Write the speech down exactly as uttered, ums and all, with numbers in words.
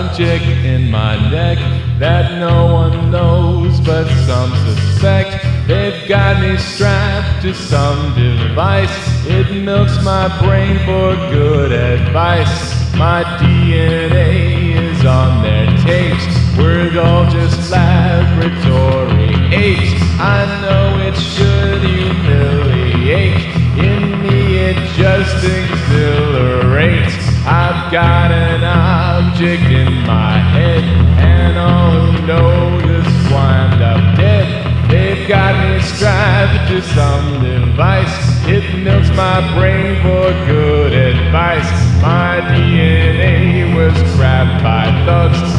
object in my neck that no one knows but some suspect. They've got me strapped to some device. It milks my brain for good advice. My D N A is on their tapes. We're all just laboratory apes. I know it should humiliate. In me it just exhilarates. I've got an object in my head, and all who know just wind up dead. They've got me strapped to some device. It milks my brain for good advice. My D N A was grabbed by thugs.